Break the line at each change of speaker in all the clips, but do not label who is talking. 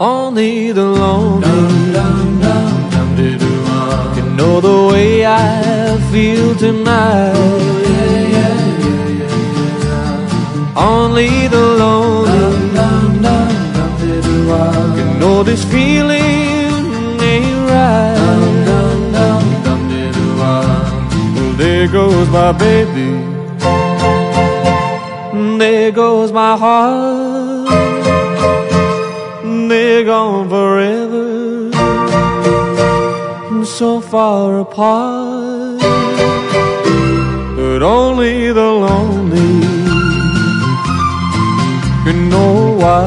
Only the lonely can know the way I feel tonight. Only the lonely can know this feeling ain't right. Well, there goes my baby, there goes my heart, they're gone forever, so far apart. But only the lonely can know why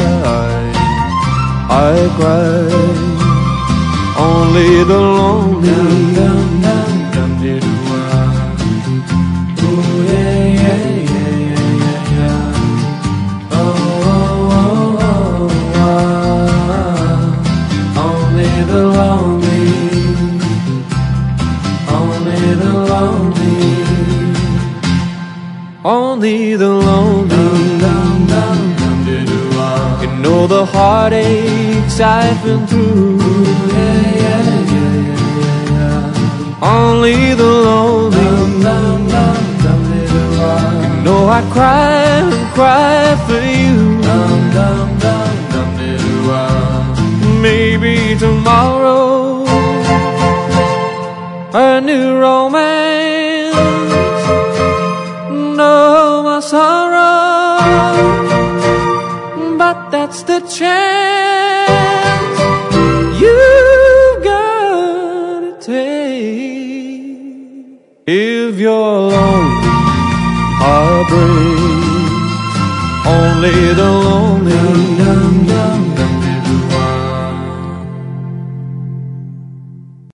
I cry. Only the lonely. Only the lonely can know the heartaches I've been through. Only the lonely can know I cry and cry for you. Maybe tomorrow a new romance, know my sorrow, but that's the chance you've gotta take. If your lonely heart breaks, only the lonely